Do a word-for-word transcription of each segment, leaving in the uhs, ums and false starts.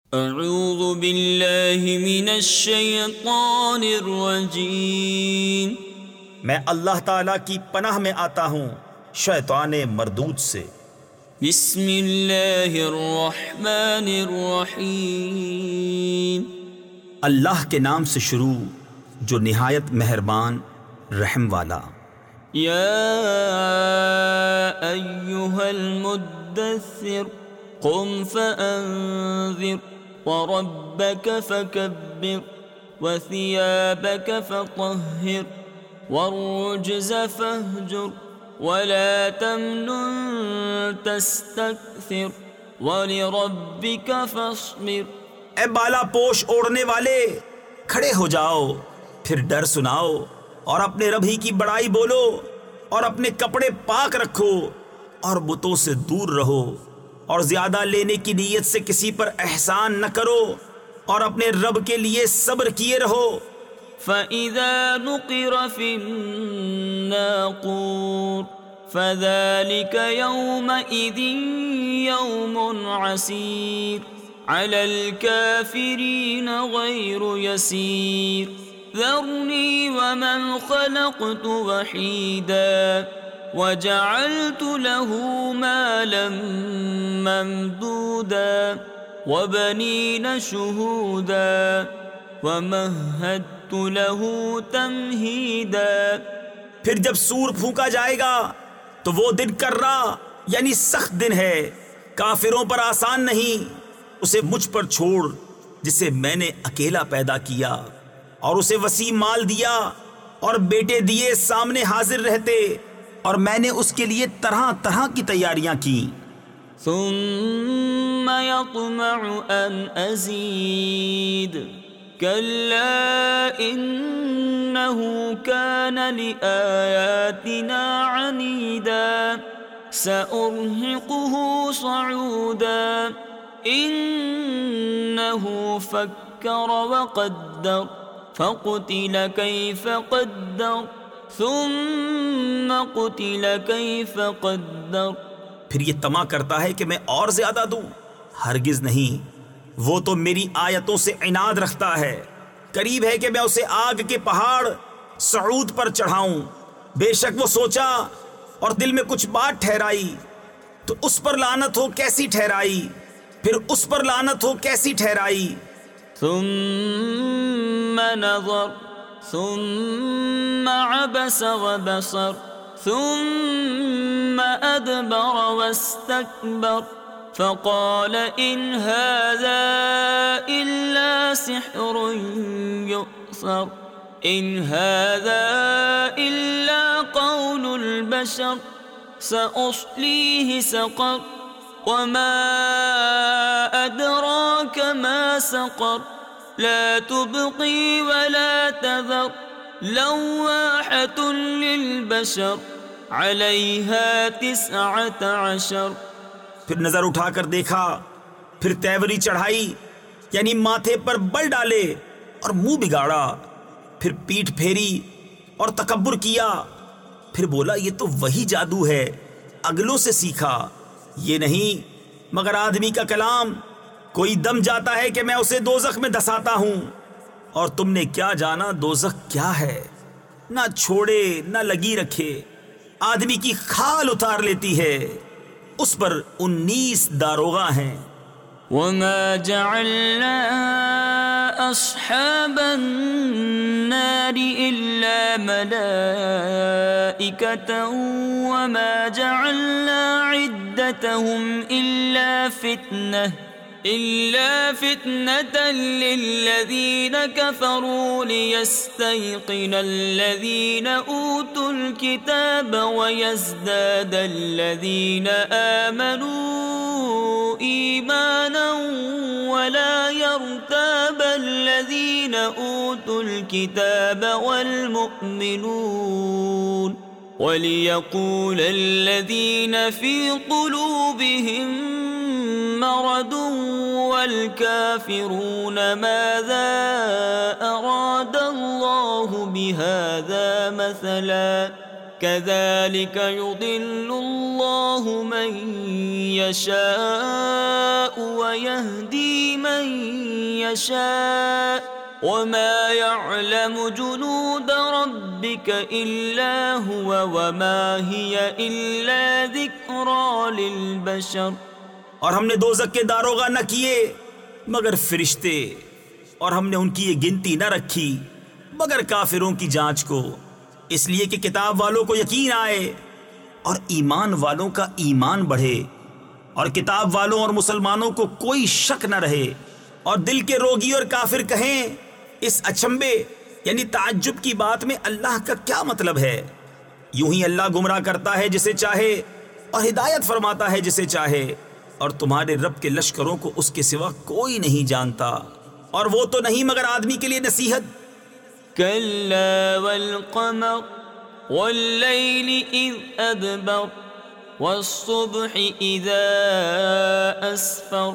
اعوذ باللہ من الشیطان الرجیم، میں اللہ تعالیٰ کی پناہ میں آتا ہوں شیطان مردود سے۔ بسم اللہ الرحمن الرحیم، اللہ کے نام سے شروع جو نہایت مہربان رحم والا۔ یا ایہا المدثر قم فانذر وربك فكبر وثيابك فطهر والرجز فاهجر ولا تمنن تستكثر ولربك فاصبر۔ اے بالا پوش اوڑھنے والے، کھڑے ہو جاؤ، پھر ڈر سناؤ اور اپنے رب ہی کی بڑائی بولو، اور اپنے کپڑے پاک رکھو اور بتوں سے دور رہو، اور زیادہ لینے کی نیت سے کسی پر احسان نہ کرو، اور اپنے رب کے لیے صبر کیے رہو۔ فَإِذَا نُقِرَ فِي النَّاقُورِ فَذَلِكَ يَوْمَئِذٍ يَوْمٌ عَسِيرٌ عَلَى الْكَافِرِينَ غَيْرُ يَسِيرٌ ذَرْنِي وَمَنْ خَلَقْتُ وَحِيدًا وَجَعَلْتُ لَهُ مَالًا مَمْدُودًا وَبَنِينَ شُهُودًا وَمَهَّدتُّ لَهُ تَمْهِيدًا۔ پھر جب سور پھونکا جائے گا تو وہ دن کرا یعنی سخت دن ہے، کافروں پر آسان نہیں۔ اسے مجھ پر چھوڑ جسے میں نے اکیلا پیدا کیا، اور اسے وسیع مال دیا اور بیٹے دیے سامنے حاضر رہتے، اور میں نے اس کے لیے طرح طرح کی تیاریاں کی۔ ثم يطمع ان ازید كلا انه كان لآياتنا عنيدا سأرهقه صعودا انه فكر وقدر فقتل كيف قدر ثم قتل كيف قدر۔ پھر یہ طمع کرتا ہے کہ میں اور زیادہ دوں، ہرگز نہیں، وہ تو میری آیتوں سے عناد رکھتا ہے، قریب ہے کہ میں اسے آگ کے پہاڑ صعود پر چڑھاؤں۔ بے شک وہ سوچا اور دل میں کچھ بات ٹھہرائی، تو اس پر لعنت ہو کیسی ٹھہرائی، پھر اس پر لعنت ہو کیسی ٹھہرائی۔ ثم نظر ثم عبس وبصر ثم أدبر واستكبر فقال إن هذا إلا سحر يؤثر إن هذا إلا قول البشر سأصليه سقر وما أدراك ما سقر لا تبقي ولا تذر لواحة للبشر علیہا تسعة عشر۔ پھر نظر اٹھا کر دیکھا، پھر تیوری چڑھائی یعنی ماتھے پر بل ڈالے اور منہ بگاڑا، پھر پیٹھ پھیری اور تکبر کیا، پھر بولا یہ تو وہی جادو ہے اگلوں سے سیکھا، یہ نہیں مگر آدمی کا کلام، کوئی دم جاتا ہے کہ میں اسے دوزخ میں دھساتا ہوں، اور تم نے کیا جانا دوزخ کیا ہے، نہ چھوڑے نہ لگی رکھے، آدمی کی کھال اتار لیتی ہے، اس پر انیس داروغہ ہیں۔ وما جعلنا اصحاب النار الا ملائکة وما جعلنا عدتهم الا فتنة إلا فتنة للذين كفروا ليستيقن الذين أوتوا الكتاب ويزداد الذين آمنوا إيمانا ولا يرتاب الذين أوتوا الكتاب والمؤمنون وليقول الذين في قلوبهم مرض والكافرون ماذا أراد الله بهذا مثلا كذلك يضل الله من يشاء ويهدي من يشاء وما يعلم جنود ربك إلا هو وما هي إلا ذكرى للبشر. اور ہم نے دوزخ کے داروغہ نہ کیے مگر فرشتے، اور ہم نے ان کی یہ گنتی نہ رکھی مگر کافروں کی جانچ کو، اس لیے کہ کتاب والوں کو یقین آئے اور ایمان والوں کا ایمان بڑھے، اور کتاب والوں اور مسلمانوں کو کوئی شک نہ رہے، اور دل کے روگی اور کافر کہیں اس اچنبے یعنی تعجب کی بات میں اللہ کا کیا مطلب ہے؟ یوں ہی اللہ گمراہ کرتا ہے جسے چاہے اور ہدایت فرماتا ہے جسے چاہے، اور تمہارے رب کے لشکروں کو اس کے سوا کوئی نہیں جانتا، اور وہ تو نہیں مگر آدمی کے لیے نصیحت. كلا والقمر والليل إذ أدبر والصبح إذا أسفر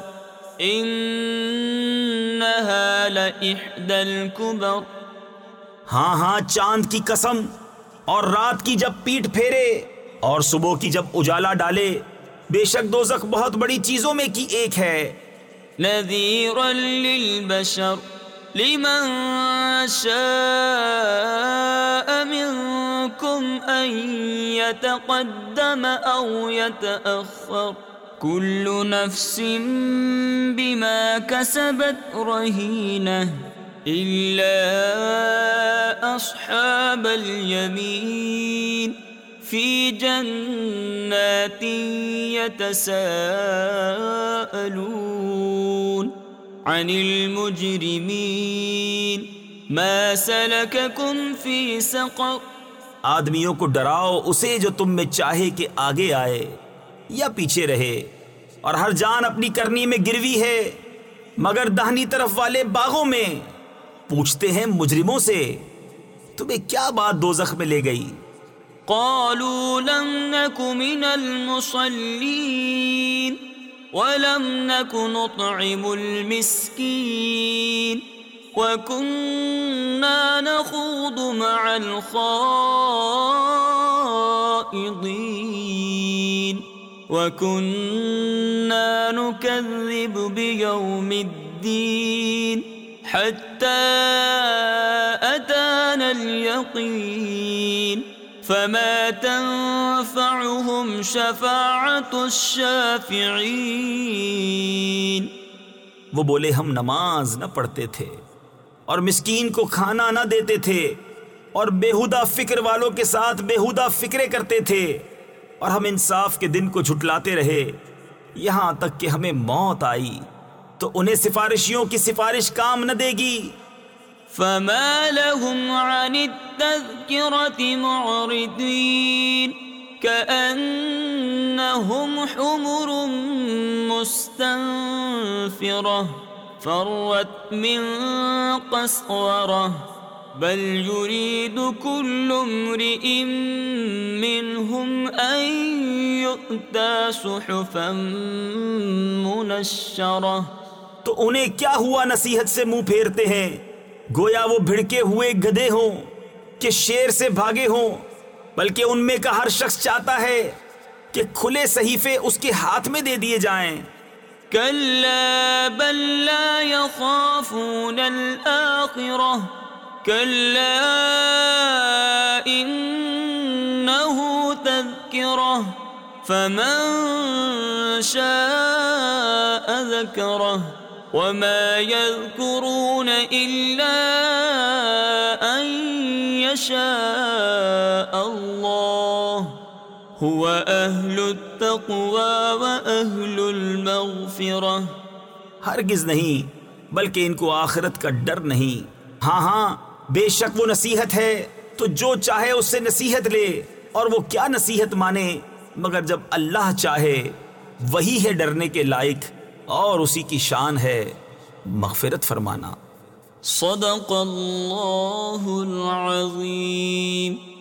إنها لإحدى الكبر. ہاں ہاں چاند کی قسم، اور رات کی جب پیٹ پھیرے اور صبح کی جب اجالا ڈالے، بے شک دوزخ بہت بڑی چیزوں میں کی ایک ہے. نذيرا للبشر لمن شاء منكم أن يتقدم أو يتأخر كل نفس بما كسبت رهينة إلا أصحاب اليمين في جنات يتساءلون عن المجرمين ما سلككم في سقر. آدمیوں کو ڈراؤ اسے جو تم میں چاہے کہ آگے آئے یا پیچھے رہے، اور ہر جان اپنی کرنی میں گروی ہے مگر داہنی طرف والے باغوں میں. پوچھتے ہیں مجرموں سے تمہیں کیا بات دوزخ میں لے گئی؟ قالوا لم نك من المصلين ولم نك نطعم المسكين وكنا نخوض مع الخائضين وكنا نكذب بيوم الدين حتى أتانا اليقين فما تنفعهم شفاعة الشافعين. وہ بولے ہم نماز نہ پڑھتے تھے اور مسکین کو کھانا نہ دیتے تھے اور بےہودہ فکر والوں کے ساتھ بےہودہ فکرے کرتے تھے، اور ہم انصاف کے دن کو جھٹلاتے رہے یہاں تک کہ ہمیں موت آئی تو انہیں سفارشیوں کی سفارش کام نہ دے گی. فما لهم عن التذكرة معرضين كأنهم حمر مستنفرة فرت من قسورة بل يريد كل امرئ منهم أن يؤتى صحفا منشرة. تو انہیں کیا ہوا نصیحت سے منہ پھیرتے ہیں؟ گویا وہ بھڑکے ہوئے گدھے ہوں کہ شیر سے بھاگے ہوں، بلکہ ان میں کا ہر شخص چاہتا ہے کہ کھلے صحیفے اس کے ہاتھ میں دے دیے جائیں. كلا بل لا يخافون الآخرة كلا إنه تذكرة فمن شاء ذكره وما يذكرون إلا أن يشاء الله هو أهل التقوى وأهل المغفرة. ہرگز نہیں، بلکہ ان کو آخرت کا ڈر نہیں. ہاں ہاں بے شک وہ نصیحت ہے تو جو چاہے اس سے نصیحت لے، اور وہ کیا نصیحت مانے مگر جب اللہ چاہے. وہی ہے ڈرنے کے لائق اور اسی کی شان ہے مغفرت فرمانا. صدق اللہ العظیم.